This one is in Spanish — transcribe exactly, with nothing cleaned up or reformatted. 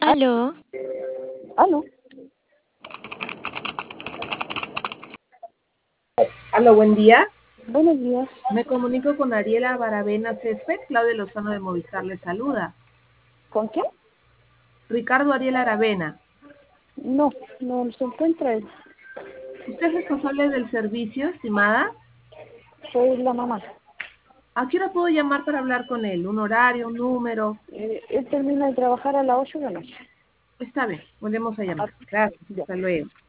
Aló, Aló, Aló, buen día. buenos días. Me comunico con Ariela Baravena Césped. Claudia Lozano de Movistar le saluda. ¿Con quién? Ricardo Ariel Aravena. No, no se encuentra él. ¿Usted es responsable del servicio, estimada? Soy la mamá. ¿A qué hora puedo llamar para hablar con él? ¿Un horario, un número? Eh, él termina de trabajar a las ocho de la noche. Está bien, volvemos a Ah, llamar. Gracias, ya. hasta luego.